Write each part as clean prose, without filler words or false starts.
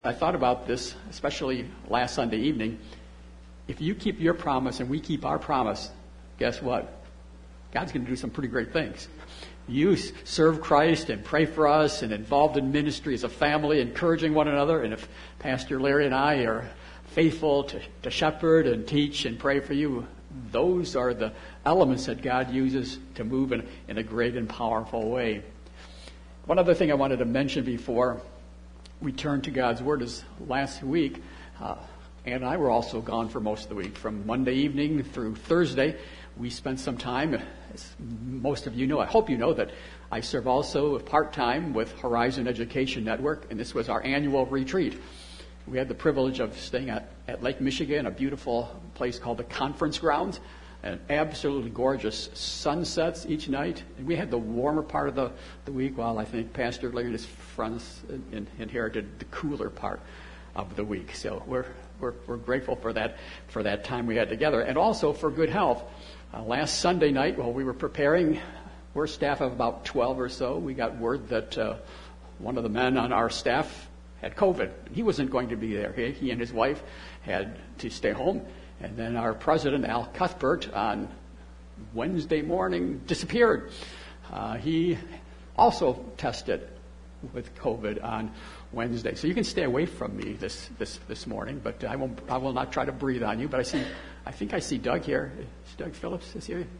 I thought about this, especially last Sunday evening. If you keep your promise and we keep our promise, guess what? God's going to do some pretty great things. You serve Christ and pray for us and involved in ministry as a family, encouraging one another. And if Pastor Larry and I are faithful to shepherd and teach and pray for you, those are the elements that God uses to move in a great and powerful way. One other thing I wanted to mention before we turn to God's Word is last week, Ann and I were also gone for most of the week. From Monday evening through Thursday, we spent some time, as most of you know, I hope you know that I serve also part-time with Horizon Education Network, and this was our annual retreat. We had the privilege of staying at Lake Michigan, a beautiful place called the Conference Grounds, and absolutely gorgeous sunsets each night. And we had the warmer part of the week, while I think Pastor Larry and his friends inherited the cooler part of the week. So we're grateful for that time we had together, and also for good health. Last Sunday night, while we were preparing, we're a staff of about 12 or so. We got word that one of the men on our staff had COVID. He wasn't going to be there. He and his wife had to stay home. And then our president, Al Cuthbert, on Wednesday morning disappeared. He also tested with COVID on Wednesday. So you can stay away from me this morning, but I will not try to breathe on you. But I think I see Doug here. Is Doug Phillips is here?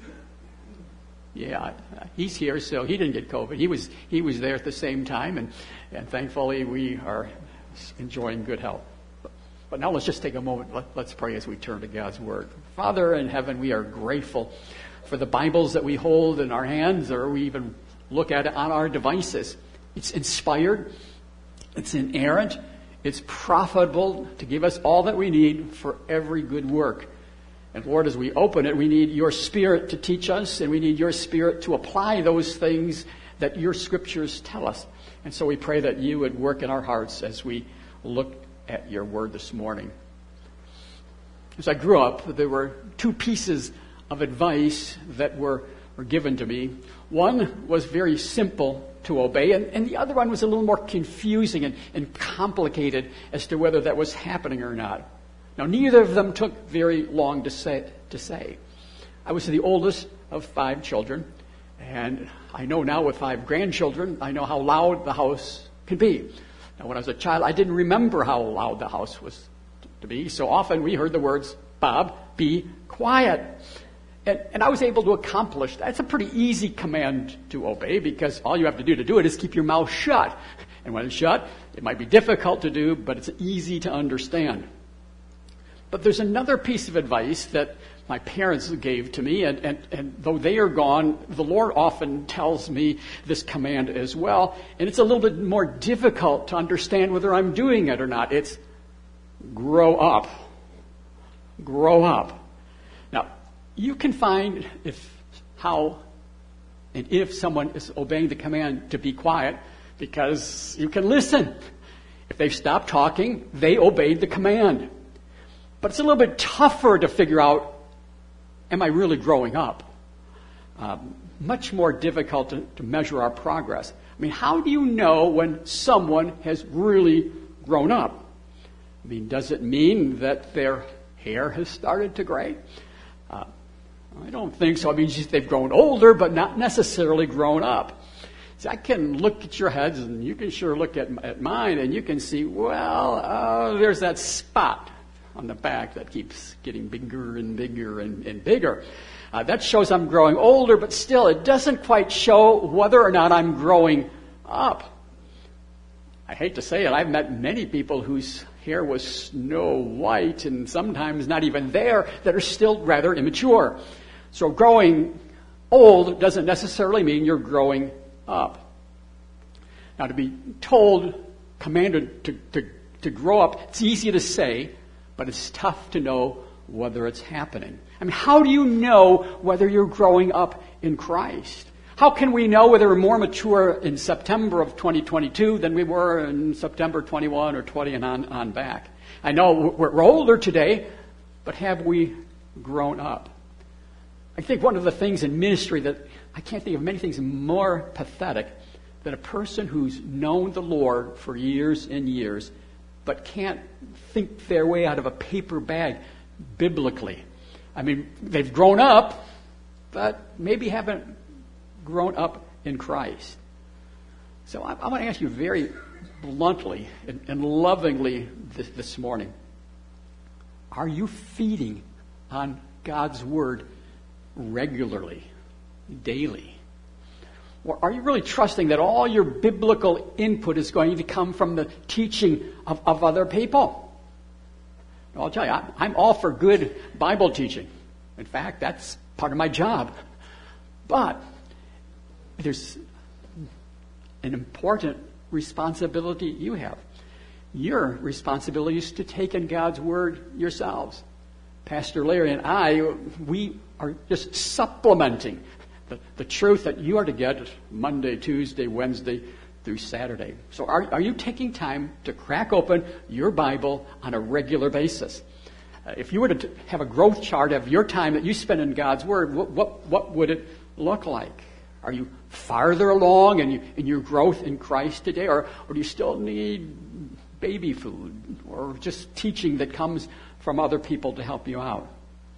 Yeah, he's here, so he didn't get COVID. He was there at the same time, and thankfully we are enjoying good health. But now let's just take a moment. Let's pray as we turn to God's Word. Father in heaven, we are grateful for the Bibles that we hold in our hands, or we even look at it on our devices. It's inspired. It's inerrant. It's profitable to give us all that we need for every good work. And Lord, as we open it, we need your Spirit to teach us, and we need your Spirit to apply those things that your Scriptures tell us. And so we pray that you would work in our hearts as we look at your word this morning. As I grew up, there were two pieces of advice that were given to me. One was very simple to obey, and the other one was a little more confusing and complicated as to whether that was happening or not. Now, neither of them took very long to say. I was the oldest of 5 children, and I know now with 5 grandchildren, I know how loud the house can be. Now, when I was a child, I didn't remember how loud the house was to be. So often we heard the words, "Bob, be quiet." And I was able to accomplish that. It's a pretty easy command to obey, because all you have to do it is keep your mouth shut. And when it's shut, it might be difficult to do, but it's easy to understand. But there's another piece of advice that my parents gave to me, and though they are gone, the Lord often tells me this command as well. And it's a little bit more difficult to understand whether I'm doing it or not. It's grow up. Grow up. Now, you can find if someone is obeying the command to be quiet, because you can listen. If they've stopped talking, they obeyed the command. But it's a little bit tougher to figure out, am I really growing up? Much more difficult to measure our progress. I mean, how do you know when someone has really grown up? I mean, does it mean that their hair has started to gray? I don't think so. I mean, they've grown older, but not necessarily grown up. See, I can look at your heads, and you can sure look at mine, and you can see, there's that spot on the back that keeps getting bigger and bigger and bigger. That shows I'm growing older, but still, it doesn't quite show whether or not I'm growing up. I hate to say it, I've met many people whose hair was snow white, and sometimes not even there, that are still rather immature. So growing old doesn't necessarily mean you're growing up. Now, to be commanded to grow up, it's easy to say, but it's tough to know whether it's happening. I mean, how do you know whether you're growing up in Christ? How can we know whether we're more mature in September of 2022 than we were in September 21 or 20 and on back? I know we're older today, but have we grown up? I think one of the things in ministry that I can't think of many things more pathetic than a person who's known the Lord for years and years but can't think their way out of a paper bag biblically. I mean, they've grown up, but maybe haven't grown up in Christ. So I want to ask you very bluntly and lovingly this morning, are you feeding on God's Word regularly, daily? Or are you really trusting that all your biblical input is going to come from the teaching of other people? I'll tell you, I'm all for good Bible teaching. In fact, that's part of my job. But there's an important responsibility you have. Your responsibility is to take in God's Word yourselves. Pastor Larry and I, we are just supplementing the truth that you are to get Monday, Tuesday, Wednesday through Saturday. So are you taking time to crack open your Bible on a regular basis? If you were to have a growth chart of your time that you spend in God's Word, what would it look like? Are you farther along in your growth in Christ today? Or do you still need baby food or just teaching that comes from other people to help you out?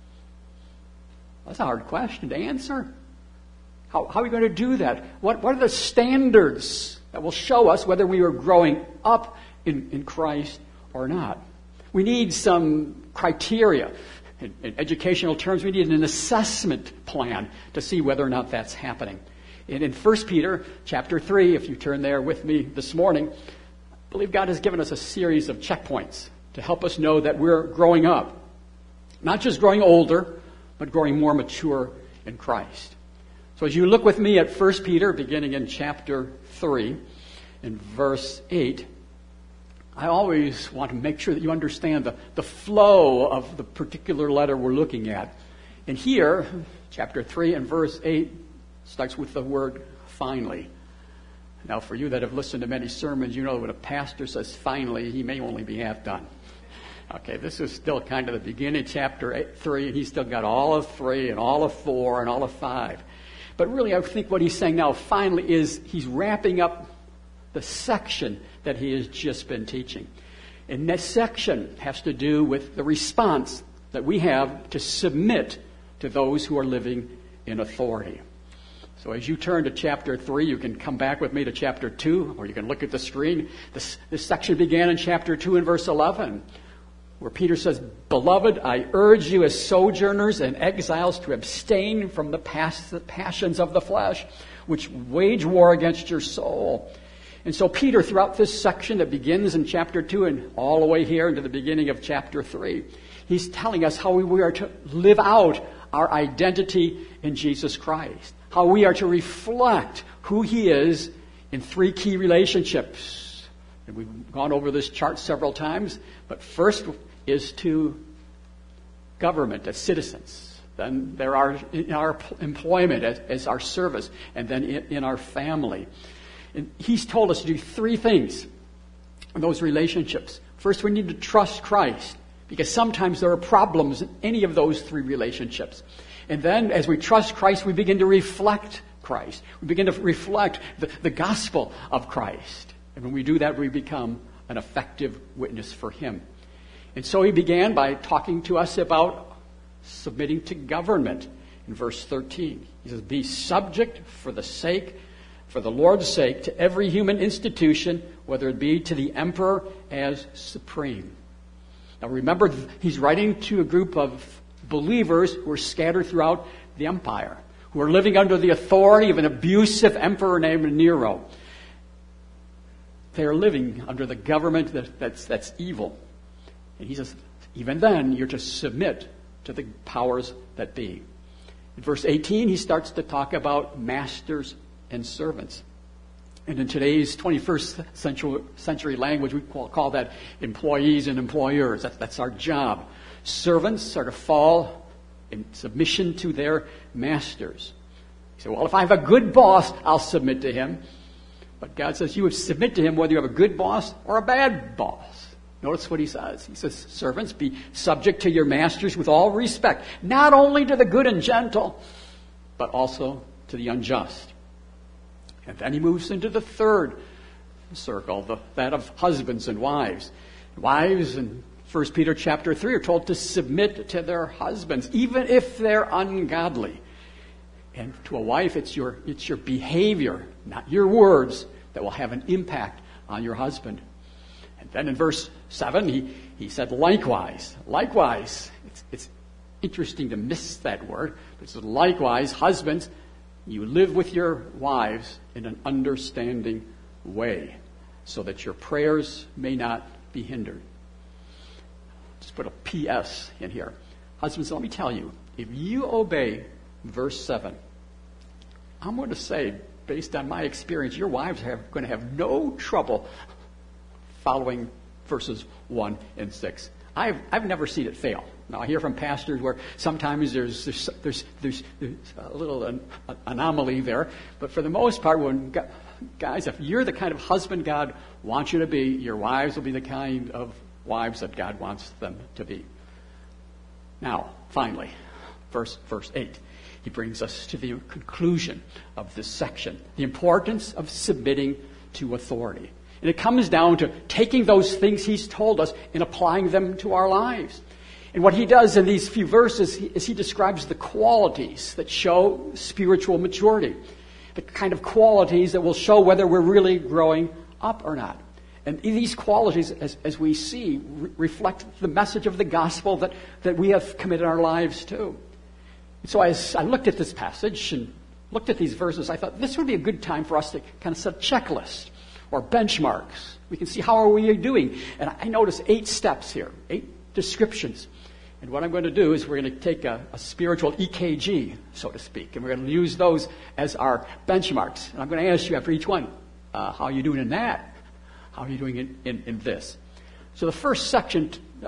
That's a hard question to answer. How are we going to do that? What are the standards that will show us whether we are growing up in Christ or not? We need some criteria. In educational terms, we need an assessment plan to see whether or not that's happening. And in 1 Peter chapter 3, if you turn there with me this morning, I believe God has given us a series of checkpoints to help us know that we're growing up. Not just growing older, but growing more mature in Christ. So as you look with me at 1 Peter, beginning in chapter 3, in verse 8, I always want to make sure that you understand the flow of the particular letter we're looking at. And here, chapter 3 and verse 8 starts with the word finally. Now, for you that have listened to many sermons, you know when a pastor says finally, he may only be half done. Okay, this is still kind of the beginning, chapter 3, and he's still got all of 3 and all of 4 and all of 5. But really, I think what he's saying now finally is he's wrapping up the section that he has just been teaching. And this section has to do with the response that we have to submit to those who are living in authority. So as you turn to chapter 3, you can come back with me to chapter 2, or you can look at the screen. This section began in chapter 2 and verse 11, where Peter says, "Beloved, I urge you as sojourners and exiles to abstain from the passions of the flesh, which wage war against your soul." And so Peter, throughout this section that begins in chapter 2 and all the way here into the beginning of chapter 3, he's telling us how we are to live out our identity in Jesus Christ, how we are to reflect who he is in 3 key relationships. And we've gone over this chart several times, but first is to government as citizens. Then there are in our employment as our service, and then in our family. And he's told us to do 3 things in those relationships. First, we need to trust Christ, because sometimes there are problems in any of those 3 relationships. And then, as we trust Christ, we begin to reflect Christ. We begin to reflect the gospel of Christ. And when we do that, we become an effective witness for him. And so he began by talking to us about submitting to government in verse 13. He says, "Be subject for the Lord's sake, to every human institution, whether it be to the emperor as supreme." Now remember, he's writing to a group of believers who are scattered throughout the empire, who are living under the authority of an abusive emperor named Nero. They are living under the government that's evil. And he says, even then, you're to submit to the powers that be. In verse 18, he starts to talk about masters and servants. And in today's 21st century language, we call that employees and employers. That's our job. Servants are to fall in submission to their masters. You say, well, if I have a good boss, I'll submit to him. But God says you would submit to him whether you have a good boss or a bad boss. Notice what he says. He says, servants, be subject to your masters with all respect, not only to the good and gentle, but also to the unjust. And then he moves into the third circle, that of husbands and wives. Wives in 1 Peter chapter 3 are told to submit to their husbands, even if they're ungodly. And to a wife, it's your behavior, not your words, that will have an impact on your husband. And then in verse 7, he said, likewise. Likewise. It's interesting to miss that word. But it says, likewise, husbands, you live with your wives in an understanding way, so that your prayers may not be hindered. Just put a P.S. in here. Husbands, let me tell you, if you obey verse 7, I'm going to say, based on my experience, your wives are going to have no trouble following verses 1 and 6. I've never seen it fail. Now, I hear from pastors where sometimes there's a little anomaly there, but for the most part, when guys, if you're the kind of husband God wants you to be, your wives will be the kind of wives that God wants them to be. Now, finally, verse 8. He brings us to the conclusion of this section, the importance of submitting to authority. And it comes down to taking those things he's told us and applying them to our lives. And what he does in these few verses is he describes the qualities that show spiritual maturity, the kind of qualities that will show whether we're really growing up or not. And these qualities, as we see, reflect the message of the gospel that we have committed our lives to. So as I looked at this passage and looked at these verses, I thought this would be a good time for us to kind of set a checklist or benchmarks. We can see how are we doing. And I noticed 8 steps here, 8 descriptions. And what I'm going to do is we're going to take a spiritual EKG, so to speak, and we're going to use those as our benchmarks. And I'm going to ask you after each one, how are you doing in that? How are you doing in this? So the first section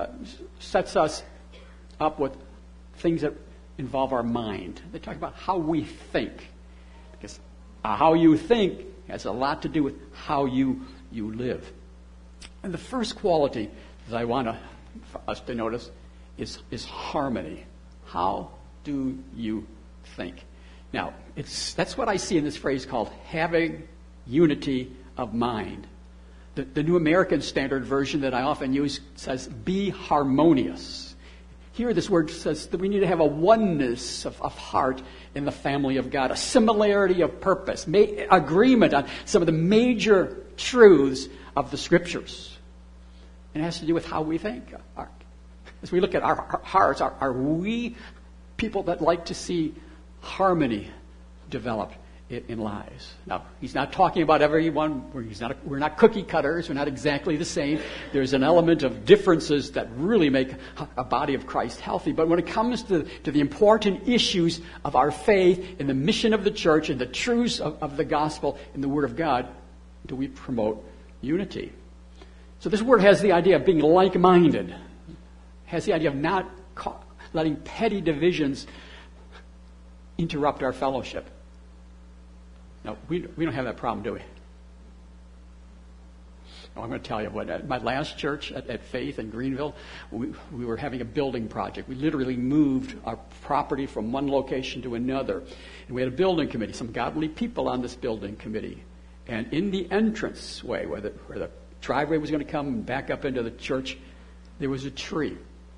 sets us up with things that involve our mind. They talk about how we think. Because how you think has a lot to do with how you live. And the first quality that I want us to notice is harmony. How do you think? Now, that's what I see in this phrase called having unity of mind. The New American Standard Version that I often use says, be harmonious. Here this word says that we need to have a oneness of heart in the family of God, a similarity of purpose, agreement on some of the major truths of the Scriptures. And it has to do with how we think. As we look at our hearts, are we people that like to see harmony develop in lives? Now, he's not talking about everyone. We're not cookie cutters. We're not exactly the same. There's an element of differences that really make a body of Christ healthy. But when it comes to the important issues of our faith and the mission of the church and the truths of the gospel and the Word of God, do we promote unity? So this word has the idea of being like-minded. Has the idea of not letting petty divisions interrupt our fellowship. No, we don't have that problem, do we? No, I'm going to tell you what. At my last church at Faith in Greenville, we were having a building project. We literally moved our property from one location to another. And we had a building committee, some godly people on this building committee. And in the entrance way, where the driveway was going to come and back up into the church, there was a tree.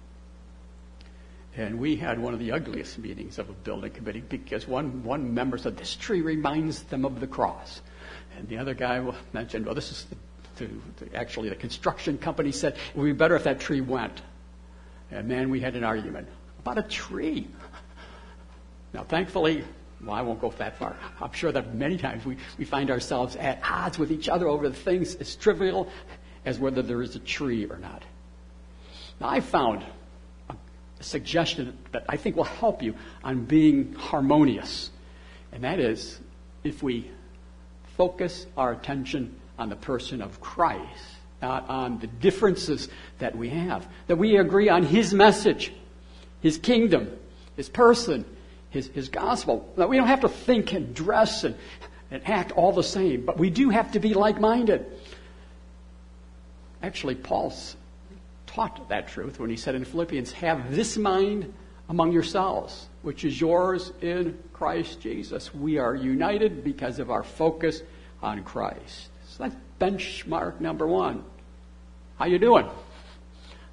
And we had one of the ugliest meetings of a building committee because one member said, this tree reminds them of the cross. And the other guy mentioned, well, this is actually the construction company said it would be better if that tree went. And man, we had an argument about a tree. Now, thankfully, well, I won't go that far. I'm sure that many times we find ourselves at odds with each other over the things as trivial as whether there is a tree or not. Now, I found a suggestion that I think will help you on being harmonious. And that is, if we focus our attention on the person of Christ, not on the differences that we have, that we agree on His message, His kingdom, His person, His gospel. Now, we don't have to think and dress and act all the same, but we do have to be like-minded. Actually, Paul's taught that truth when he said in Philippians, have this mind among yourselves, which is yours in Christ Jesus. We are united because of our focus on Christ. So that's benchmark number 1. How you doing?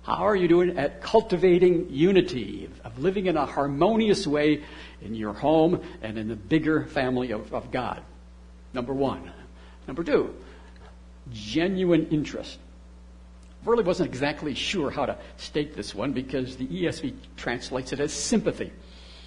How are you doing at cultivating unity, of living in a harmonious way in your home and in the bigger family of God? Number one. Number two, genuine interest. I really wasn't exactly sure how to state this one because the ESV translates it as sympathy.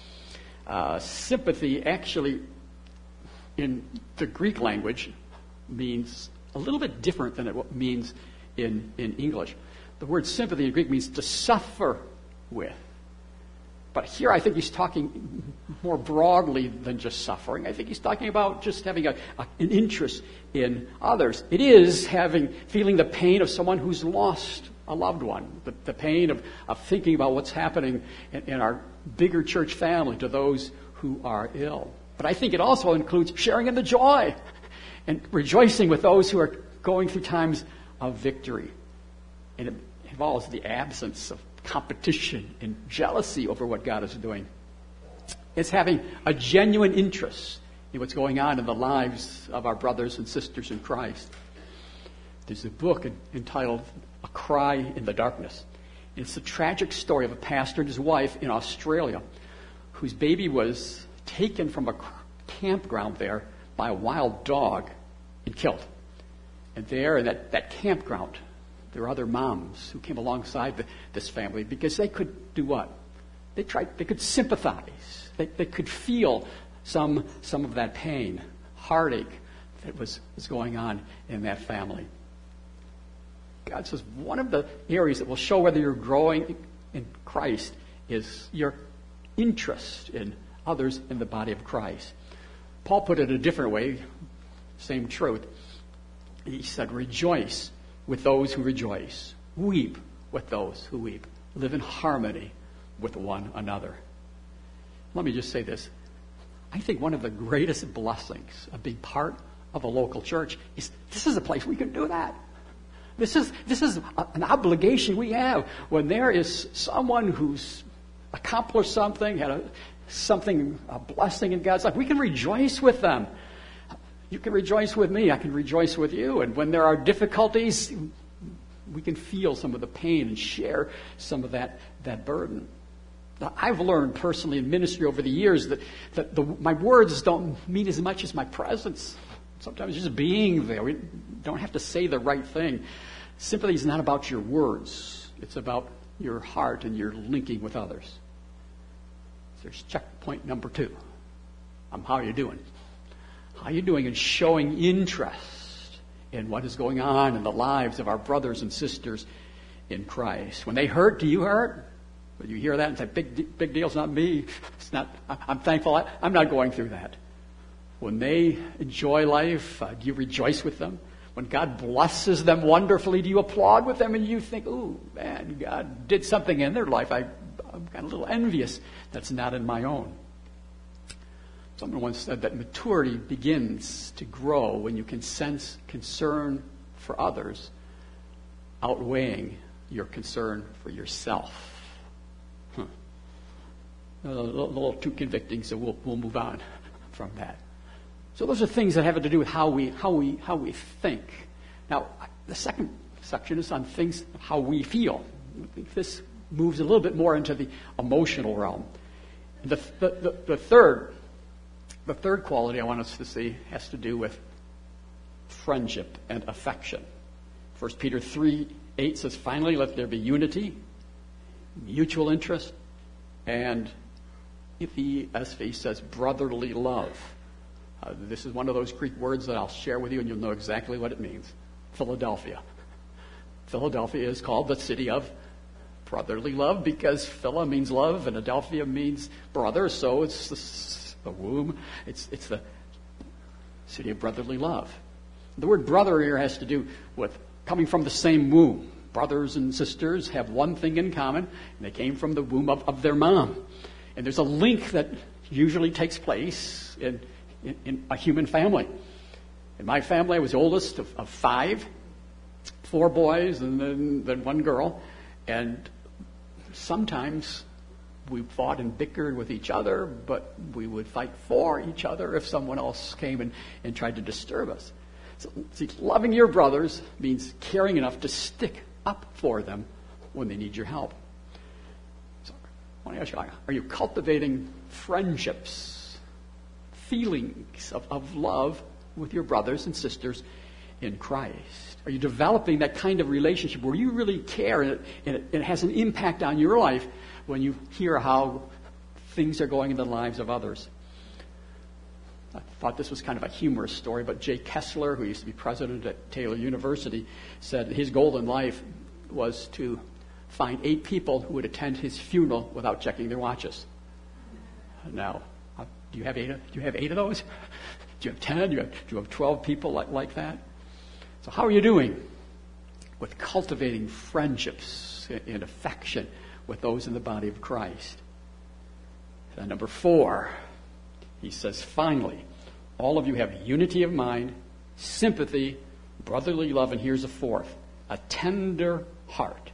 Sympathy actually in the Greek language means a little bit different than it means in English. The word sympathy in Greek means to suffer with. But here I think he's talking more broadly than just suffering. I think he's talking about just having an interest in others. It is feeling the pain of someone who's lost a loved one, the pain of thinking about what's happening in our bigger church family to those who are ill. But I think it also includes sharing in the joy and rejoicing with those who are going through times of victory. And it involves the absence of competition and jealousy over what God is doing. It's having a genuine interest in what's going on in the lives of our brothers and sisters in Christ. There's a book entitled A Cry in the Darkness. It's the tragic story of a pastor and his wife in Australia whose baby was taken from a campground there by a wild dog and killed. And there in that campground, there were other moms who came alongside this family because they could do what? They could sympathize. They could feel some of that pain, heartache that was going on in that family. God says one of the areas that will show whether you're growing in Christ is your interest in others in the body of Christ. Paul put it a different way, same truth. He said, rejoice with those who rejoice. Weep with those who weep. Live in harmony with one another. Let me just say this. I think one of the greatest blessings of being part of a local church is this is a place we can do that. This is an obligation we have when there is someone who's accomplished something, had a blessing in God's life. We can rejoice with them. You can rejoice with me. I can rejoice with you. And when there are difficulties, we can feel some of the pain and share some of that burden. Now, I've learned personally in ministry over the years that my words don't mean as much as my presence. Sometimes just being there. We don't have to say the right thing. Sympathy is not about your words. It's about your heart and your linking with others. So there's checkpoint number 2. How are you doing? How are you doing in showing interest in what is going on in the lives of our brothers and sisters in Christ? When they hurt, do you hurt? When you hear that and say, big deal, it's not me. It's not. I'm thankful. I'm not going through that. When they enjoy life, do you rejoice with them? When God blesses them wonderfully, do you applaud with them and you think, ooh, man, God did something in their life. I'm kind of a little envious that's not in my own. Someone once said that maturity begins to grow when you can sense concern for others outweighing your concern for yourself. A little too convicting, so we'll move on from that. So those are things that have to do with how we think. Now, the second section is on things how we feel. I think this moves a little bit more into the emotional realm. The third quality I want us to see has to do with friendship and affection. 1 Peter 3:8 says, finally, let there be unity, mutual interest, and the ESV says brotherly love. This is one of those Greek words that I'll share with you, and you'll know exactly what it means. Philadelphia. Philadelphia is called the city of brotherly love because Phila means love and Adelphia means brother, so it's the womb. It's the city of brotherly love. The word brother here has to do with coming from the same womb. Brothers and sisters have one thing in common, and they came from the womb of their mom. And there's a link that usually takes place in a human family. In my family, I was the oldest of 5, 4 boys and then 1 girl. And sometimes we fought and bickered with each other, but we would fight for each other if someone else came and tried to disturb us. So, see, loving your brothers means caring enough to stick up for them when they need your help. So I want to ask you, are you cultivating friendships, feelings of love with your brothers and sisters in Christ? Are you developing that kind of relationship where you really care and it has an impact on your life when you hear how things are going in the lives of others? I thought this was kind of a humorous story, but Jay Kessler, who used to be president at Taylor University, said his goal in life was to find 8 people who would attend his funeral without checking their watches. Now, do you have 8 of those? Do you have 10? Do you have 12 people like that? So how are you doing with cultivating friendships and affection with those in the body of Christ? And number 4, he says, finally, all of you have unity of mind, sympathy, brotherly love, and here's a 4th, a tender heart.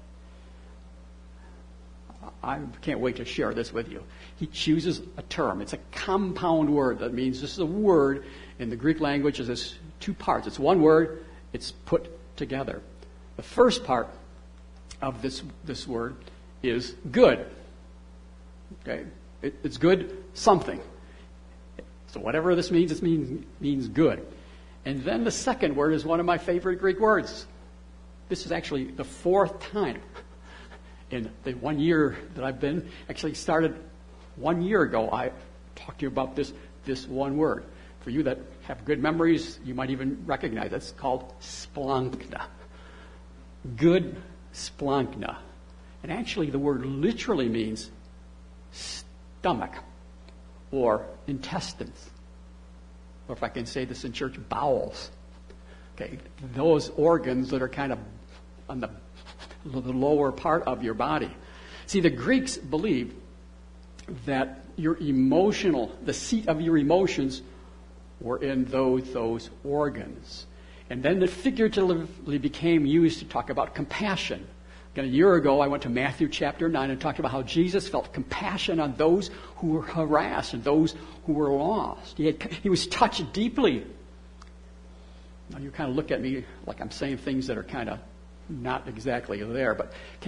I can't wait to share this with you. He chooses a term. It's a compound word. That means this is a word in the Greek language. There's 2 parts. It's one word. It's put together. The first part of this word is good. Okay? It's good something. So whatever this means, it means good. And then the second word is one of my favorite Greek words. This is actually the 4th time in the 1 year that I've been. Actually started 1 year ago. I talked to you about this one word. For you that have good memories, you might even recognize it. It's called splankna. Good splankna. And actually the word literally means stomach or intestines. Or if I can say this in church, bowels. Okay, those organs that are kind of on the lower part of your body. See, the Greeks believed that the seat of your emotions were in those organs. And then it figuratively became used to talk about compassion. Again, a year ago, I went to Matthew chapter 9 and talked about how Jesus felt compassion on those who were harassed and those who were lost. He was touched deeply. Now, you kind of look at me like I'm saying things that are kind of not exactly there, but can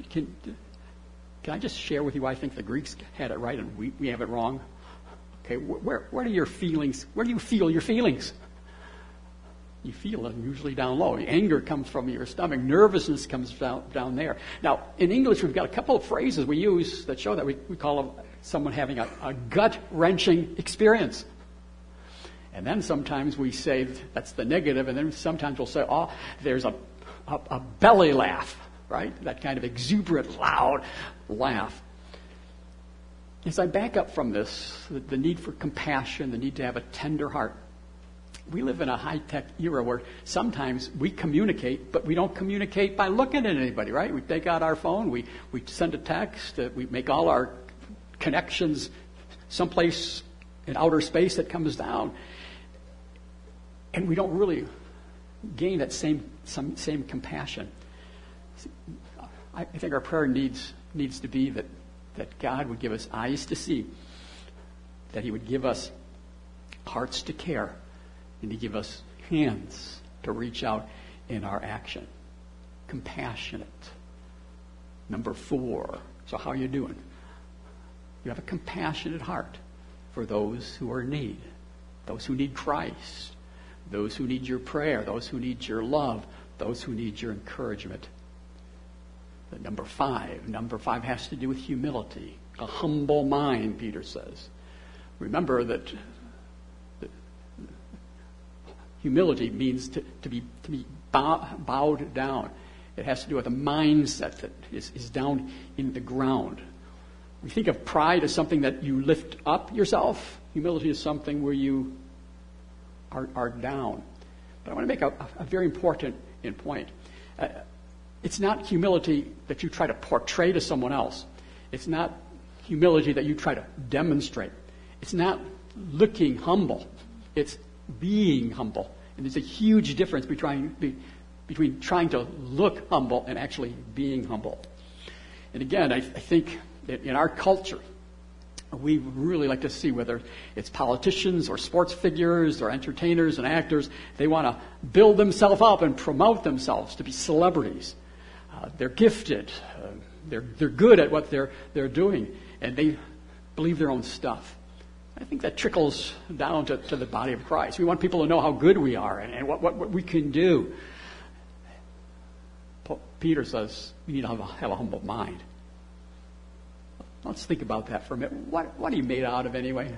I just share with you why I think the Greeks had it right and we have it wrong? Okay, where are your feelings? Where do you feel your feelings? You feel them usually down low. Anger comes from your stomach. Nervousness comes down there. Now, in English, we've got a couple of phrases we use that show that we call someone having a gut-wrenching experience. And then sometimes we say that's the negative, and then sometimes we'll say, oh, there's a belly laugh, right? That kind of exuberant, loud laugh. As I back up from this, the need for compassion, the need to have a tender heart, we live in a high-tech era where sometimes we communicate, but we don't communicate by looking at anybody, right? We take out our phone, we send a text, we make all our connections someplace in outer space that comes down. And we don't really gain that same compassion. I think our prayer needs to be that God would give us eyes to see, that He would give us hearts to care, and to give us hands to reach out in our action. Compassionate. Number 4. So how are you doing? You have a compassionate heart for those who are in need, those who need Christ, those who need your prayer, those who need your love, those who need your encouragement. Number 5 has to do with humility. A humble mind, Peter says. Remember that humility means to be bowed down. It has to do with a mindset that is down in the ground. We think of pride as something that you lift up yourself. Humility is something where you are down. But I want to make a very important point. It's not humility that you try to portray to someone else. It's not humility that you try to demonstrate. It's not looking humble. It's being humble. And there's a huge difference between trying to look humble and actually being humble. And again, I think that in our culture, we really like to see whether it's politicians or sports figures or entertainers and actors, they want to build themselves up and promote themselves to be celebrities. They're gifted. They're good at what they're doing, and they believe their own stuff. I think that trickles down to the body of Christ. We want people to know how good we are and what we can do. Peter says we need to have a humble mind. Let's think about that for a minute. What are you made out of anyway?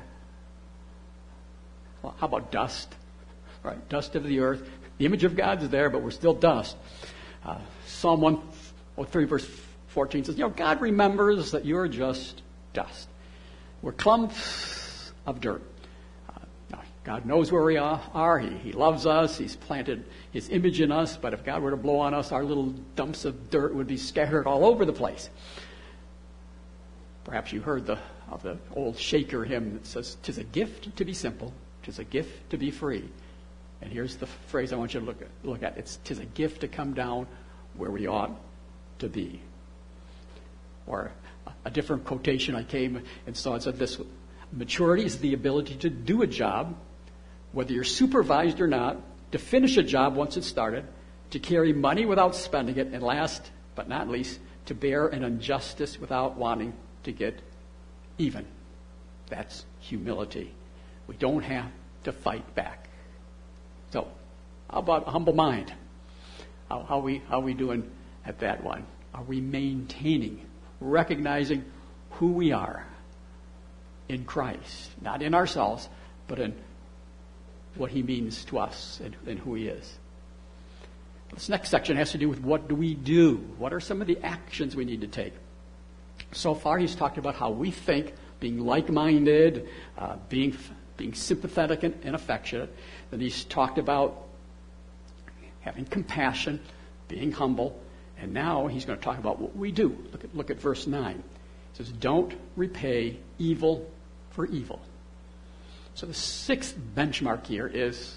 Well, how about dust? Right, dust of the earth. The image of God's there, but we're still dust. Psalm 103 verse 14 says, God remembers that you're just dust. We're clumps of dirt. God knows where we are. He loves us. He's planted His image in us. But if God were to blow on us, our little dumps of dirt would be scattered all over the place. Perhaps you heard of the old Shaker hymn that says, "'Tis a gift to be simple, 'tis a gift to be free." And here's the phrase I want you to look at. "'Tis a gift to come down where we ought to be." Or a different quotation I came and saw, it said this: "Maturity is the ability to do a job, whether you're supervised or not, to finish a job once it's started, to carry money without spending it, and last but not least, to bear an injustice without wanting to get even." That's humility. We don't have to fight back. So, how about a humble mind? How we doing at that one? Are we maintaining, recognizing who we are in Christ? Not in ourselves, but in what He means to us and who He is. This next section has to do with what do we do? What are some of the actions we need to take? So far, he's talked about how we think, being like-minded, being sympathetic and affectionate. Then he's talked about having compassion, being humble. And now he's going to talk about what we do. Look at verse 9. It says, "Don't repay evil for evil." So the sixth benchmark here is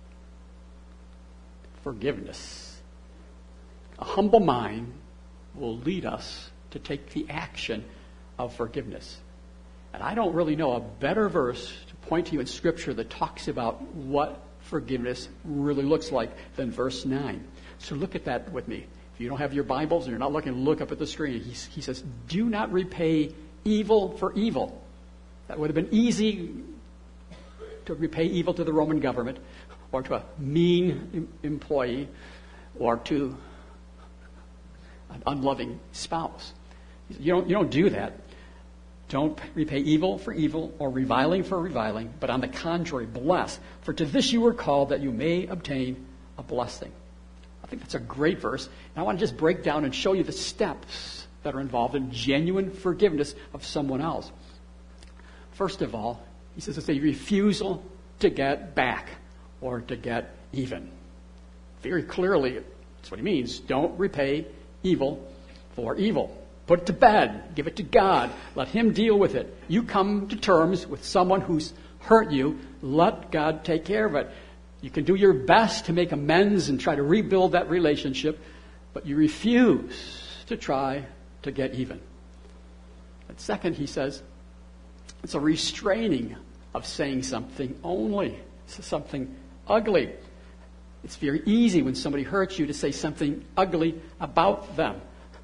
forgiveness. A humble mind will lead us to take the action of forgiveness. And I don't really know a better verse to point to you in Scripture that talks about what forgiveness really looks like than verse 9. So look at that with me. If you don't have your Bibles and you're not looking, look up at the screen. He says, "Do not repay evil for evil." That would have been easy to repay evil to the Roman government, or to a mean employee, or to an unloving spouse. You don't do that. Don't repay evil for evil or reviling for reviling, but on the contrary, bless. For to this you were called, that you may obtain a blessing. I think that's a great verse. And I want to just break down and show you the steps that are involved in genuine forgiveness of someone else. First of all, he says it's a refusal to get back or to get even. Very clearly, that's what he means. Don't repay evil for evil. Put it to bed. Give it to God. Let Him deal with it. You come to terms with someone who's hurt you. Let God take care of it. You can do your best to make amends and try to rebuild that relationship, but you refuse to try to get even. And second, he says, it's a restraining of saying something only, something ugly. It's very easy when somebody hurts you to say something ugly about them.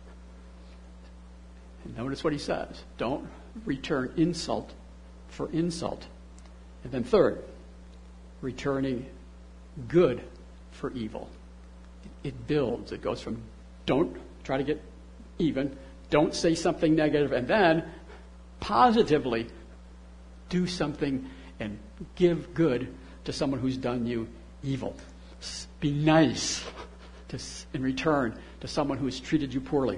And notice what he says. Don't return insult for insult. And then third, returning good for evil. It builds. It goes from don't try to get even, don't say something negative, and then positively do something and give good to someone who's done you evil. Be nice in return to someone who's treated you poorly.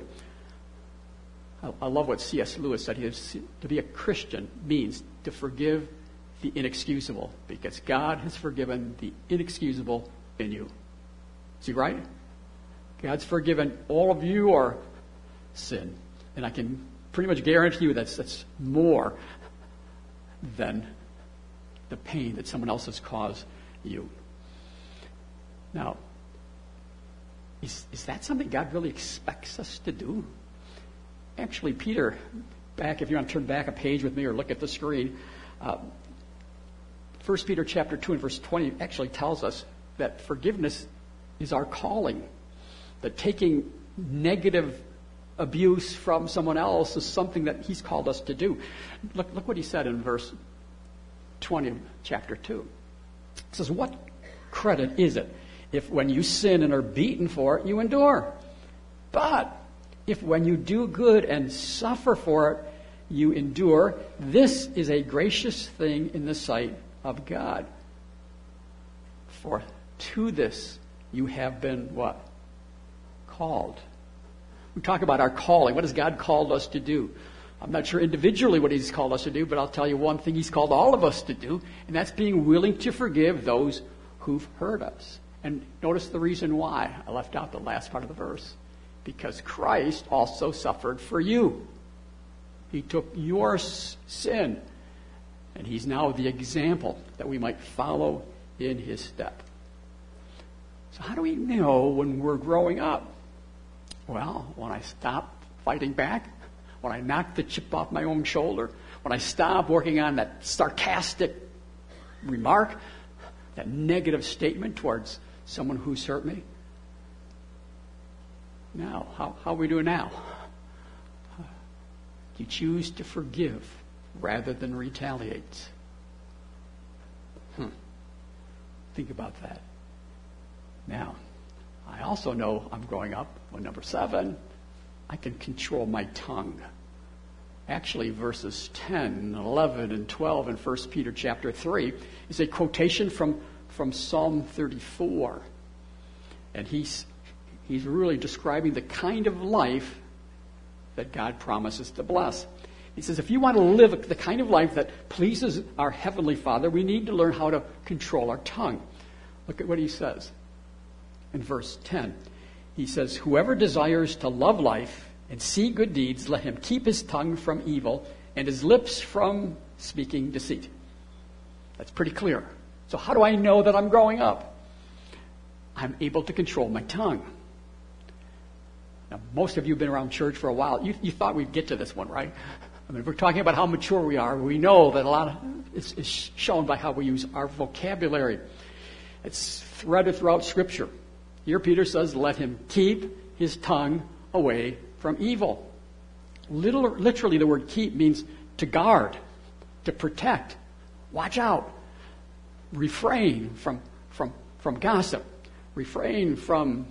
I love what C.S. Lewis said. To be a Christian means to forgive the inexcusable, because God has forgiven the inexcusable in you. Is he right? God's forgiven all of your sin. And I can pretty much guarantee you that's more than the pain that someone else has caused you. Now, is that something God really expects us to do? Actually, Peter, if you want to turn back a page with me or look at the screen, 1 Peter chapter 2 and verse 20 actually tells us that forgiveness is our calling. That taking negative abuse from someone else is something that he's called us to do. Look what he said in verse 20 of chapter 2. It says, what credit is it if when you sin and are beaten for it, you endure? But if when you do good and suffer for it, you endure, this is a gracious thing in the sight of God. For to this you have been what? Called. We talk about our calling. What has God called us to do? I'm not sure individually what he's called us to do, but I'll tell you one thing he's called all of us to do, and that's being willing to forgive those who've hurt us. And notice the reason why. I left out the last part of the verse. Because Christ also suffered for you. He took your sin, and he's now the example that we might follow in his step. So how do we know when we're growing up? Well, when I stop fighting back, when I knock the chip off my own shoulder, when I stop working on that sarcastic remark, that negative statement towards someone who's hurt me. Now, how are we doing now? You choose to forgive rather than retaliate. Think about that. Now, I also know I'm growing up. Well, number 7, I can control my tongue. Actually, verses 10, 11, and 12 in 1 Peter chapter 3 is a quotation from Psalm 34. And he's really describing the kind of life that God promises to bless. He says, if you want to live the kind of life that pleases our Heavenly Father, we need to learn how to control our tongue. Look at what he says in verse 10. He says, whoever desires to love life and see good deeds, let him keep his tongue from evil and his lips from speaking deceit. That's pretty clear. So how do I know that I'm growing up? I'm able to control my tongue. Now, most of you have been around church for a while. You thought we'd get to this one, right? I mean, if we're talking about how mature we are, we know that a lot of it's shown by how we use our vocabulary. It's threaded throughout Scripture. Here Peter says, let him keep his tongue away from evil. Literally, the word keep means to guard, to protect, watch out, refrain from gossip, refrain from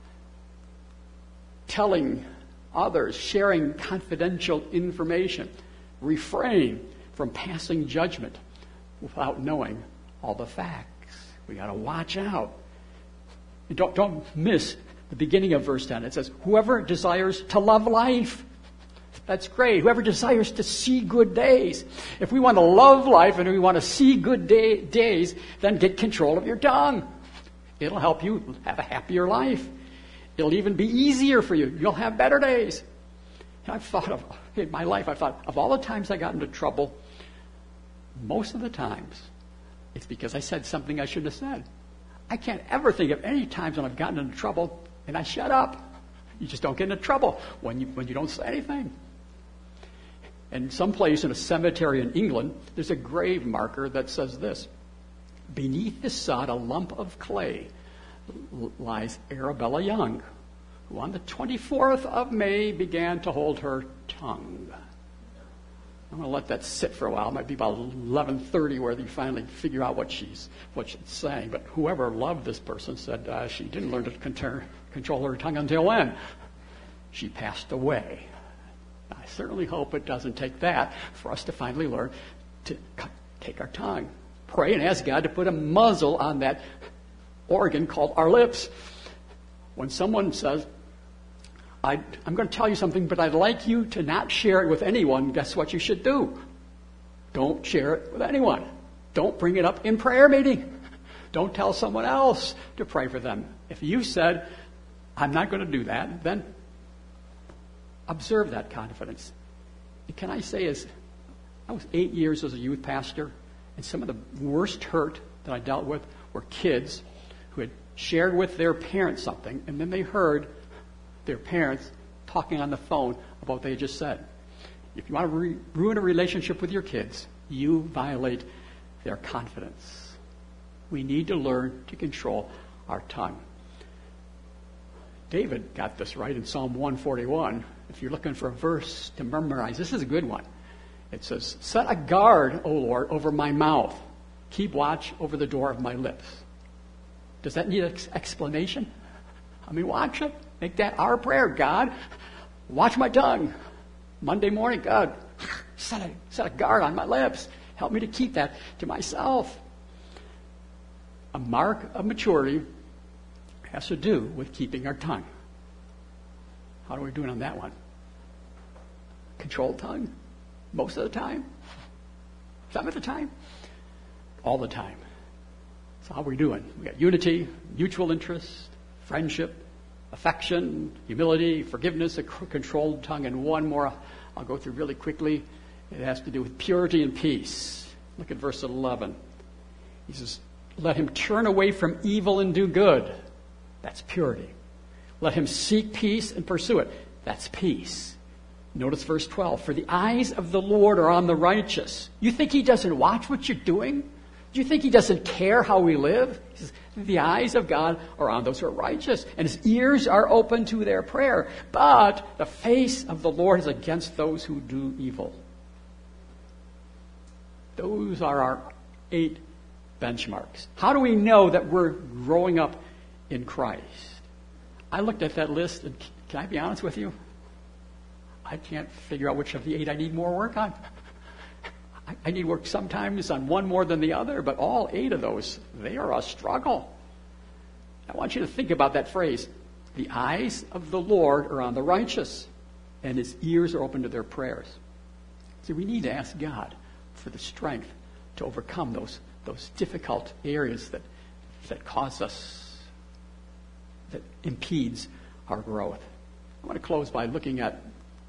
telling others, sharing confidential information, refrain from passing judgment without knowing all the facts. We got to watch out. And don't miss the beginning of verse 10. It says, whoever desires to love life. That's great. Whoever desires to see good days. If we want to love life and we want to see good days, then get control of your tongue. It'll help you have a happier life. It'll even be easier for you. You'll have better days. I've thought in my life, of all the times I got into trouble, most of the times, it's because I said something I shouldn't have said. I can't ever think of any times when I've gotten into trouble and I shut up. You just don't get into trouble when you don't say anything. And someplace in a cemetery in England, there's a grave marker that says this: beneath the sod, a lump of clay, lies Arabella Young, who on the 24th of May began to hold her tongue. I'm going to let that sit for a while. It might be about 11:30 where you finally figure out what she's saying. But whoever loved this person said she didn't learn to control her tongue until when? She passed away. I certainly hope it doesn't take that for us to finally learn to take our tongue. Pray and ask God to put a muzzle on that organ called our lips. When someone says, I'm going to tell you something, but I'd like you to not share it with anyone, guess what you should do? Don't share it with anyone. Don't bring it up in prayer meeting. Don't tell someone else to pray for them. If you said, I'm not going to do that, then observe that confidence. And can I say I was 8 years as a youth pastor, and some of the worst hurt that I dealt with were kids who had shared with their parents something, and then they heard their parents talking on the phone about what they had just said. If you want to ruin a relationship with your kids, you violate their confidence. We need to learn to control our tongue. David got this right in Psalm 141. If you're looking for a verse to memorize, this is a good one. It says, set a guard, O Lord, over my mouth. Keep watch over the door of my lips. Does that need explanation? I mean, watch it. Make that our prayer. God, watch my tongue. Monday morning, God, set a guard on my lips. Help me to keep that to myself. A mark of maturity has to do with keeping our tongue. How are we doing on that one? Controlled tongue? Most of the time? Some of the time? All the time. So how are we doing? We got unity, mutual interest, friendship, affection, humility, forgiveness, a controlled tongue, and one more I'll go through really quickly. It has to do with purity and peace. Look at verse 11. He says, let him turn away from evil and do good. That's purity. Let him seek peace and pursue it. That's peace. Notice verse 12. For the eyes of the Lord are on the righteous. You think he doesn't watch what you're doing? Do you think he doesn't care how we live? He says, the eyes of God are on those who are righteous, and his ears are open to their prayer. But the face of the Lord is against those who do evil. Those are our 8 benchmarks. How do we know that we're growing up in Christ? I looked at that list, and can I be honest with you? I can't figure out which of the 8 I need more work on. I need work sometimes on one more than the other, but all 8 of those, they are a struggle. I want you to think about that phrase. The eyes of the Lord are on the righteous, and his ears are open to their prayers. See, we need to ask God for the strength to overcome those difficult areas that cause us, that impedes our growth. I want to close by looking at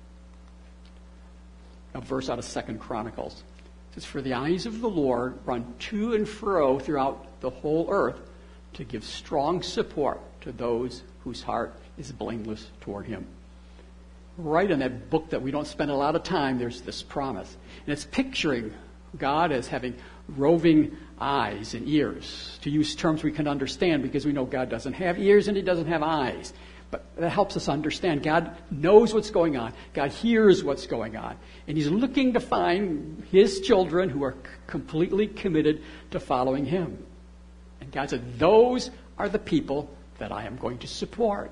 a verse out of 2 Chronicles. It says, for the eyes of the Lord run to and fro throughout the whole earth to give strong support to those whose heart is blameless toward him. Right in that book that we don't spend a lot of time, there's this promise. And it's picturing God as having roving eyes and ears, to use terms we can understand because we know God doesn't have ears and he doesn't have eyes. But that helps us understand. God knows what's going on. God hears what's going on. And he's looking to find his children who are completely committed to following him. And God said, those are the people that I am going to support.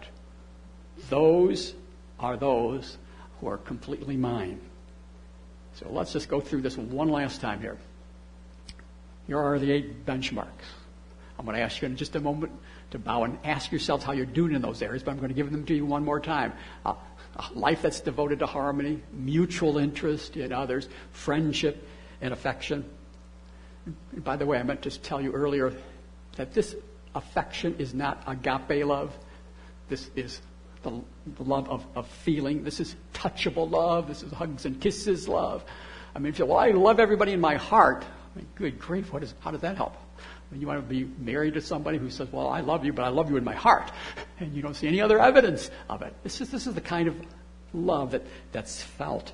Those are those who are completely mine. So let's just go through this one last time here. Here are the 8 benchmarks. I'm going to ask you in just a moment to bow and ask yourselves how you're doing in those areas, but I'm going to give them to you one more time. A life that's devoted to harmony, mutual interest in others, friendship and affection. And by the way, I meant to tell you earlier that this affection is not agape love. This is the love of feeling. This is touchable love. This is hugs and kisses love. I mean, if you say, well, I love everybody in my heart. I mean, good grief, how does that help? You want to be married to somebody who says, well, I love you, but I love you in my heart. And you don't see any other evidence of it. This is the kind of love that's felt.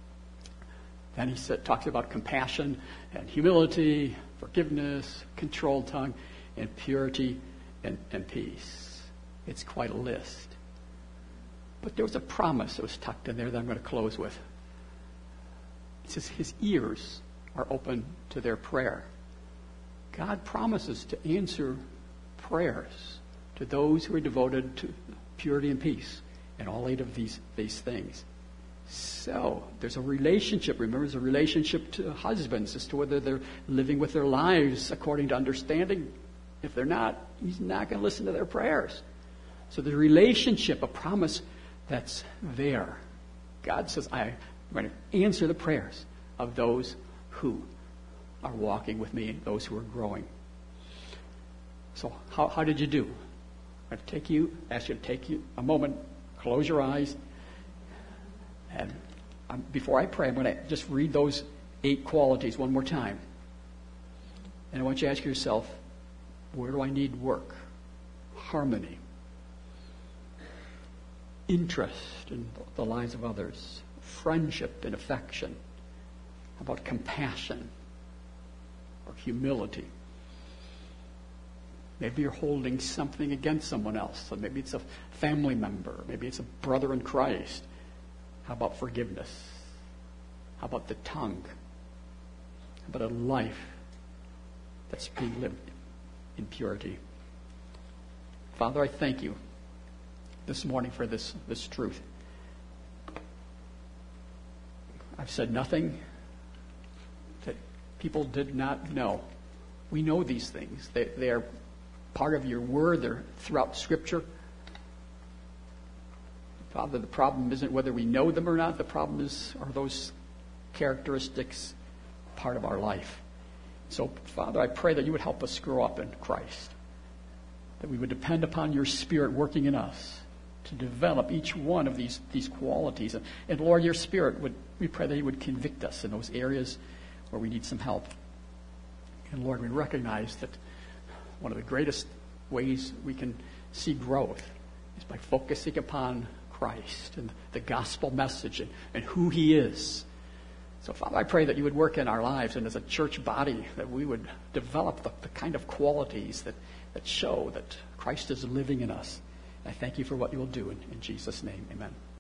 Then he talks about compassion and humility, forgiveness, controlled tongue, and purity and peace. It's quite a list. But there was a promise that was tucked in there that I'm going to close with. It says his ears are open to their prayer. God promises to answer prayers to those who are devoted to purity and peace and all 8 of these things. So there's a relationship. Remember, there's a relationship to husbands as to whether they're living with their lives according to understanding. If they're not, he's not going to listen to their prayers. So the relationship, a promise that's there. God says, I'm going to answer the prayers of those who are walking with me and those who are growing. So how did you do? I'm going to ask you to take a moment, close your eyes, and before I pray, I'm going to just read those 8 qualities one more time. And I want you to ask yourself, where do I need work? Harmony. Interest in the lives of others. Friendship and affection. How about compassion or humility? Maybe you're holding something against someone else. So maybe it's a family member. Maybe it's a brother in Christ. How about forgiveness? How about the tongue? How about a life that's being lived in purity? Father, I thank you this morning for this truth. I've said nothing that people did not know. We know these things. They are part of your word. They're throughout Scripture. Father, the problem isn't whether we know them or not. The problem is, are those characteristics part of our life? So, Father, I pray that you would help us grow up in Christ, that we would depend upon your Spirit working in us to develop each one of these qualities. And Lord, your Spirit, we pray that you would convict us in those areas where we need some help. And Lord, we recognize that one of the greatest ways we can see growth is by focusing upon Christ and the gospel message and who he is. So, Father, I pray that you would work in our lives and as a church body that we would develop the kind of qualities that show that Christ is living in us. And I thank you for what you will do in Jesus' name. Amen.